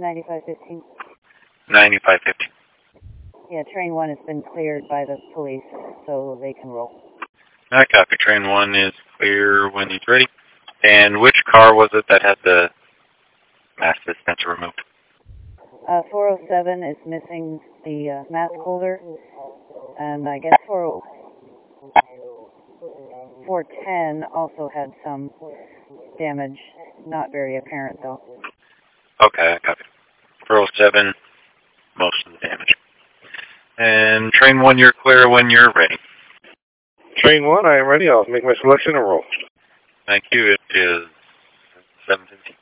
9515. 9550. Yeah, train 1 has been cleared by the police, so they can roll. I copy. Train 1 is clear when he's ready. And which car was it that had the mask dispenser removed? 407 is missing the mask holder, and I guess 410 also had some damage, not very apparent though. Okay, I copy. 407, most of the damage. And train 1, you're clear when you're ready. Train 1, I am ready. I'll make my selection and roll. Thank you. It is 7:15.